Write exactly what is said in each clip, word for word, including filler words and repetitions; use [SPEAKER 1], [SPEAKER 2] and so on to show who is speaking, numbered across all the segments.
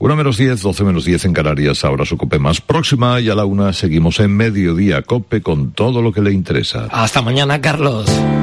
[SPEAKER 1] Una menos diez, doce menos diez en Canarias, ahora su COPE más próxima, y a la una seguimos en Mediodía COPE con todo lo que le interesa.
[SPEAKER 2] Hasta mañana, Carlos.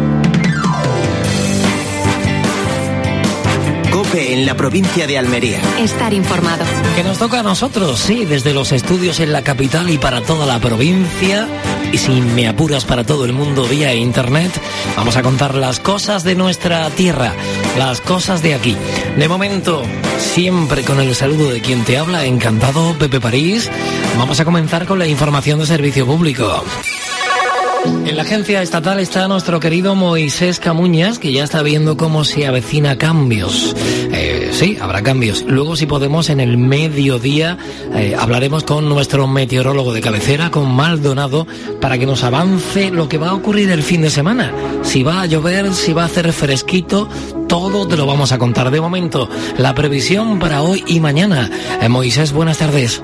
[SPEAKER 3] COPE en la provincia de Almería.
[SPEAKER 4] Estar informado.
[SPEAKER 2] Que nos toca a nosotros, sí, desde los estudios en la capital y para toda la provincia, y si me apuras para todo el mundo vía internet, vamos a contar las cosas de nuestra tierra, las cosas de aquí. De momento, siempre con el saludo de quien te habla, encantado, Pepe París. Vamos a comenzar con la información de servicio público. En la agencia estatal está nuestro querido Moisés Camuñas, que ya está viendo cómo se avecina cambios. Eh, sí, habrá cambios. Luego, si podemos, en el mediodía eh, hablaremos con nuestro meteorólogo de cabecera, con Maldonado, para que nos avance lo que va a ocurrir el fin de semana. Si va a llover, si va a hacer fresquito, todo te lo vamos a contar. De momento, la previsión para hoy y mañana. Eh, Moisés, buenas tardes.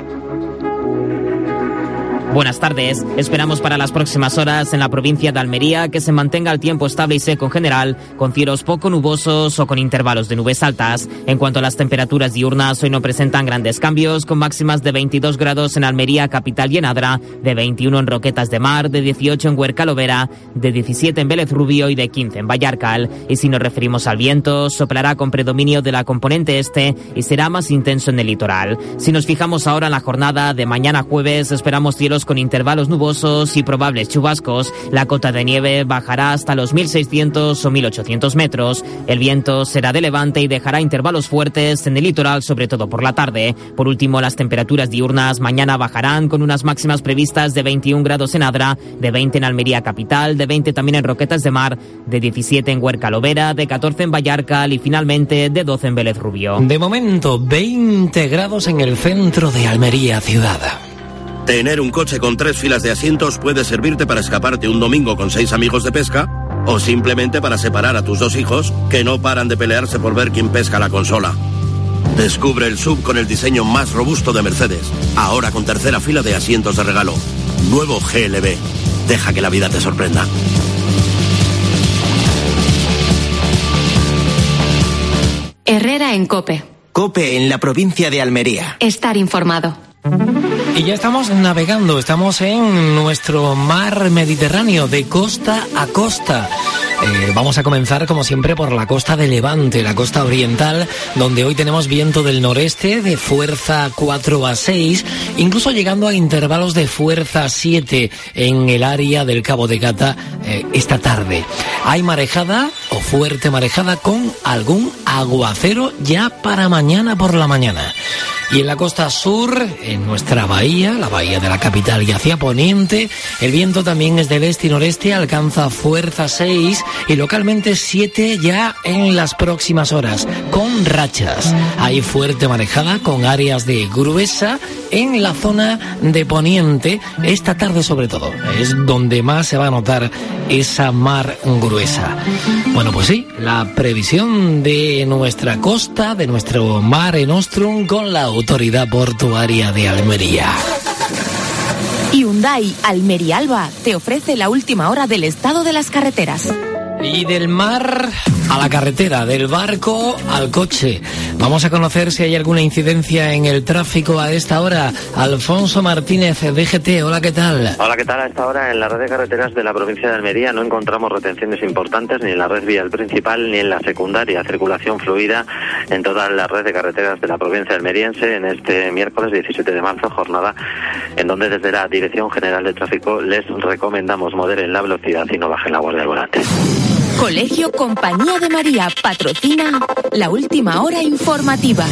[SPEAKER 5] Buenas tardes. Esperamos para las próximas horas en la provincia de Almería que se mantenga el tiempo estable y seco en general, con cielos poco nubosos o con intervalos de nubes altas. En cuanto a las temperaturas diurnas, hoy no presentan grandes cambios, con máximas de veintidós grados en Almería, capital y en Adra, de veintiuno en Roquetas de Mar, de dieciocho en Huerca-Lovera, de diecisiete en Vélez Rubio y de quince en Vallarcal. Y si nos referimos al viento, soplará con predominio de la componente este y será más intenso en el litoral. Si nos fijamos ahora en la jornada de mañana jueves, esperamos cielos con intervalos nubosos y probables chubascos. La cota de nieve bajará hasta los mil seiscientos o mil ochocientos metros. El viento será de levante y dejará intervalos fuertes en el litoral, sobre todo por la tarde. Por último, las temperaturas diurnas mañana bajarán con unas máximas previstas de veintiún grados en Adra, de veinte en Almería capital, de veinte también en Roquetas de Mar, de diecisiete en Huerca-Lovera, de catorce en Vallarcal y finalmente de doce en Vélez Rubio.
[SPEAKER 2] De momento, veinte grados en el centro de Almería ciudad.
[SPEAKER 6] Tener un coche con tres filas de asientos puede servirte para escaparte un domingo con seis amigos de pesca o simplemente para separar a tus dos hijos que no paran de pelearse por ver quién pesca la consola. Descubre el S U V con el diseño más robusto de Mercedes, ahora con tercera fila de asientos de regalo. Nuevo G L B. Deja que la vida te sorprenda.
[SPEAKER 4] Herrera en COPE.
[SPEAKER 3] COPE en la provincia de Almería.
[SPEAKER 4] Estar informado.
[SPEAKER 2] Y ya estamos navegando, estamos en nuestro mar Mediterráneo, de costa a costa. Eh, vamos a comenzar, como siempre, por la costa de Levante, la costa oriental, donde hoy tenemos viento del noreste de fuerza cuatro a seis, incluso llegando a intervalos de fuerza siete en el área del Cabo de Gata eh, esta tarde. Hay marejada o fuerte marejada con algún aguacero ya para mañana por la mañana. Y en la costa sur, en nuestra bahía, la bahía de la capital y hacia poniente, el viento también es del este y noreste, alcanza fuerza seis y localmente siete ya en las próximas horas, con rachas. Hay fuerte marejada con áreas de gruesa en la zona de poniente, esta tarde sobre todo. Es donde más se va a notar esa mar gruesa. Bueno, pues sí, la previsión de nuestra costa, de nuestro Mare Nostrum, con la Autoridad Portuaria de Almería.
[SPEAKER 7] Hyundai Almería Alba te ofrece la última hora del estado de las carreteras.
[SPEAKER 2] Y del mar a la carretera, del barco al coche. Vamos a conocer si hay alguna incidencia en el tráfico a esta hora. Alfonso Martínez, D G T, hola, ¿qué tal?
[SPEAKER 8] Hola, ¿qué tal? A esta hora en la red de carreteras de la provincia de Almería no encontramos retenciones importantes ni en la red vial principal ni en la secundaria. Circulación fluida en toda la red de carreteras de la provincia almeriense en este miércoles diecisiete de marzo, jornada en donde desde la Dirección General de Tráfico les recomendamos moderen la velocidad y no bajen la guardia al volante.
[SPEAKER 7] Colegio Compañía de María patrocina la última hora informativa.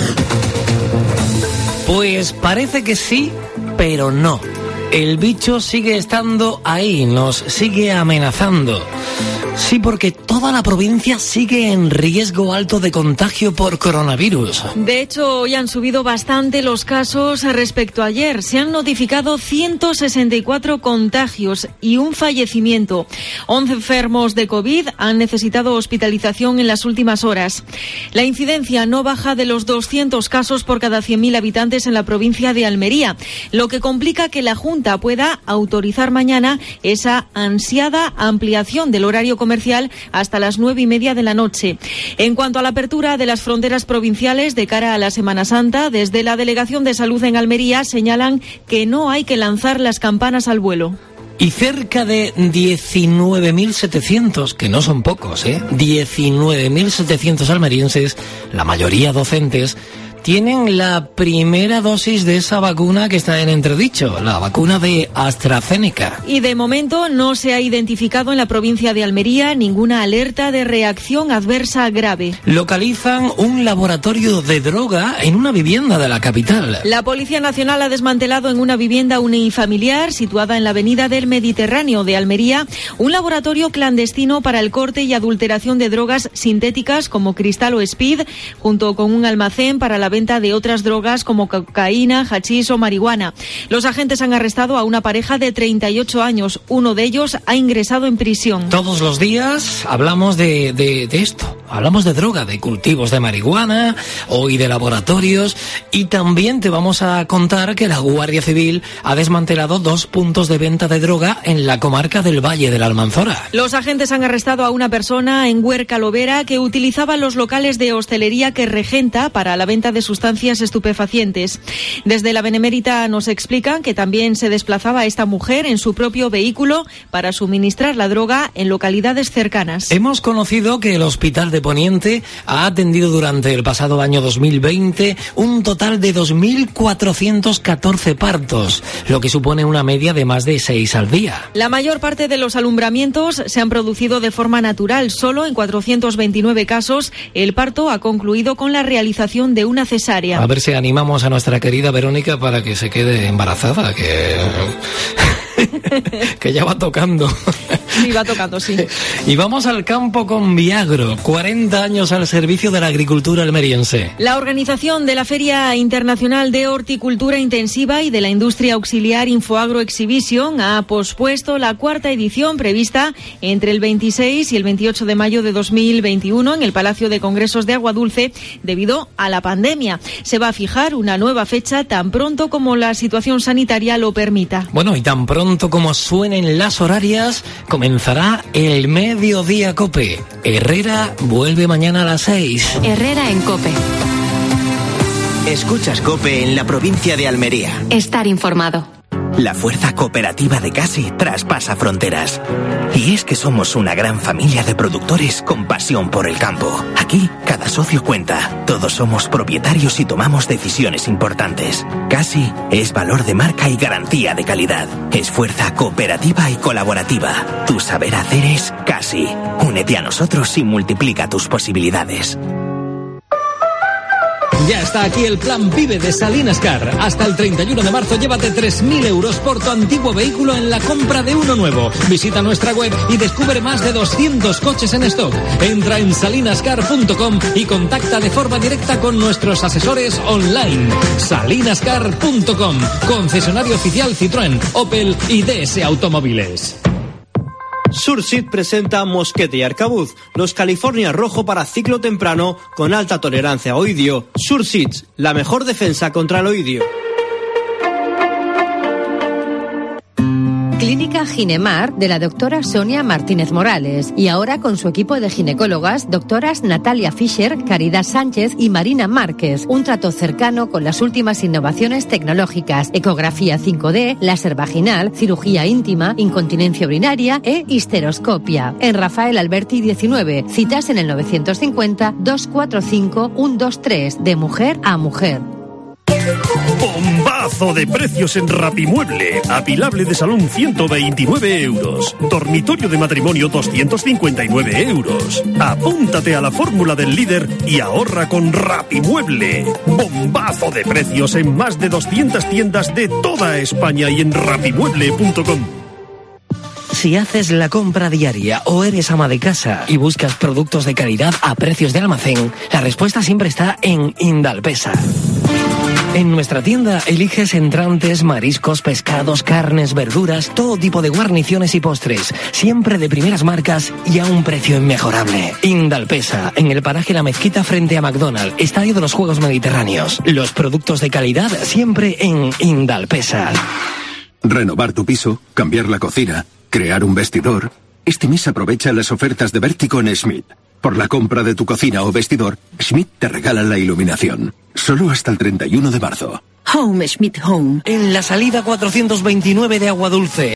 [SPEAKER 2] Pues parece que sí, pero no. El bicho sigue estando ahí, nos sigue amenazando. Sí, porque toda la provincia sigue en riesgo alto de contagio por coronavirus.
[SPEAKER 9] De hecho, hoy han subido bastante los casos respecto a ayer. Se han notificado ciento sesenta y cuatro contagios y un fallecimiento. once enfermos de COVID han necesitado hospitalización en las últimas horas. La incidencia no baja de los doscientos casos por cada cien mil habitantes en la provincia de Almería, lo que complica que la Junta pueda autorizar mañana esa ansiada ampliación del horario comercial hasta hasta las nueve y media de la noche. En cuanto a la apertura de las fronteras provinciales de cara a la Semana Santa, desde la Delegación de Salud en Almería señalan que no hay que lanzar las campanas al vuelo.
[SPEAKER 2] Y cerca de diecinueve mil setecientos, que no son pocos, ¿eh? diecinueve mil setecientos almerienses, la mayoría docentes, tienen la primera dosis de esa vacuna que está en entredicho, la vacuna de AstraZeneca.
[SPEAKER 9] Y de momento no se ha identificado en la provincia de Almería ninguna alerta de reacción adversa grave.
[SPEAKER 2] Localizan un laboratorio de droga en una vivienda de la capital.
[SPEAKER 9] La Policía Nacional ha desmantelado en una vivienda unifamiliar situada en la avenida del Mediterráneo de Almería un laboratorio clandestino para el corte y adulteración de drogas sintéticas como cristal o speed, junto con un almacén para la venta de otras drogas como cocaína, hachís o marihuana. Los agentes han arrestado a una pareja de treinta y ocho años. Uno de ellos ha ingresado en prisión.
[SPEAKER 2] Todos los días hablamos de, de, de esto. Hablamos de droga, de cultivos de marihuana, hoy de laboratorios, y también te vamos a contar que la Guardia Civil ha desmantelado dos puntos de venta de droga en la comarca del Valle de la Almanzora.
[SPEAKER 9] Los agentes han arrestado a una persona en Huerca Lovera que utilizaba los locales de hostelería que regenta para la venta de sustancias estupefacientes. Desde la Benemérita nos explican que también se desplazaba esta mujer en su propio vehículo para suministrar la droga en localidades cercanas.
[SPEAKER 2] Hemos conocido que el Hospital de Poniente ha atendido durante el pasado año dos mil veinte un total de dos mil cuatrocientos catorce partos, lo que supone una media de más de seis al día.
[SPEAKER 9] La mayor parte de los alumbramientos se han producido de forma natural. Solo en cuatrocientos veintinueve casos el parto ha concluido con la realización de una cesárea.
[SPEAKER 2] A ver si animamos a nuestra querida Verónica para que se quede embarazada, que... que ya va tocando.
[SPEAKER 9] Sí, va tocando, sí.
[SPEAKER 2] Y vamos al campo con Viagro, cuarenta años al servicio de la agricultura almeriense.
[SPEAKER 9] La organización de la Feria Internacional de Horticultura Intensiva y de la Industria Auxiliar Infoagro Exhibition ha pospuesto la cuarta edición prevista entre el veintiséis y el veintiocho de mayo de dos mil veintiuno en el Palacio de Congresos de Aguadulce debido a la pandemia. Se va a fijar una nueva fecha tan pronto como la situación sanitaria lo permita.
[SPEAKER 2] Bueno, y tan pronto como suenen las horarias, comenzará el Mediodía COPE. Herrera vuelve mañana a las seis.
[SPEAKER 4] Herrera en COPE.
[SPEAKER 3] Escuchas COPE en la provincia de Almería.
[SPEAKER 4] Estar informado.
[SPEAKER 3] La fuerza cooperativa de Casi traspasa fronteras. Y es que somos una gran familia de productores con pasión por el campo. Aquí, cada socio cuenta. Todos somos propietarios y tomamos decisiones importantes. Casi es valor de marca y garantía de calidad. Es fuerza cooperativa y colaborativa. Tu saber hacer es Casi. Únete a nosotros y multiplica tus posibilidades.
[SPEAKER 10] Ya está aquí el plan Vive de Salinas Car. Hasta el treinta y uno de marzo llévate tres mil euros por tu antiguo vehículo en la compra de uno nuevo. Visita nuestra web y descubre más de doscientos coches en stock. Entra en salinas car punto com y contacta de forma directa con nuestros asesores online. salinas car punto com, concesionario oficial Citroën, Opel y D S Automóviles.
[SPEAKER 11] Surseed presenta Mosquete y Arcabuz, los California Rojo para ciclo temprano con alta tolerancia a oidio. Surseed, la mejor defensa contra el oidio.
[SPEAKER 12] Clínica Ginemar de la doctora Sonia Martínez Morales y ahora con su equipo de ginecólogas, doctoras Natalia Fischer, Caridad Sánchez y Marina Márquez. Un trato cercano con las últimas innovaciones tecnológicas, ecografía cinco D, láser vaginal, cirugía íntima, incontinencia urinaria e histeroscopia. En Rafael Alberti diecinueve, citas en el novecientos cincuenta, doscientos cuarenta y cinco, ciento veintitrés, de mujer a mujer.
[SPEAKER 13] Bombazo de precios en Rapimueble. Apilable de salón ciento veintinueve euros. Dormitorio de matrimonio doscientos cincuenta y nueve euros. Apúntate a la fórmula del líder y ahorra con Rapimueble. Bombazo de precios en más de doscientas tiendas de toda España y en rapimueble punto com.
[SPEAKER 2] Si haces la compra diaria o eres ama de casa y buscas productos de calidad a precios de almacén, la respuesta siempre está en Indalpesa. En nuestra tienda eliges entrantes, mariscos, pescados, carnes, verduras, todo tipo de guarniciones y postres, siempre de primeras marcas y a un precio inmejorable. Indalpesa, en el paraje La Mezquita frente a McDonald's, Estadio de los Juegos Mediterráneos. Los productos de calidad siempre en Indalpesa.
[SPEAKER 14] Renovar tu piso, cambiar la cocina, crear un vestidor. Este mes aprovecha las ofertas de Vértigo en Schmidt. Por la compra de tu cocina o vestidor, Schmidt te regala la iluminación. Solo hasta el treinta y uno de marzo.
[SPEAKER 15] Home, Schmidt Home.
[SPEAKER 2] En la salida cuatrocientos veintinueve de Aguadulce.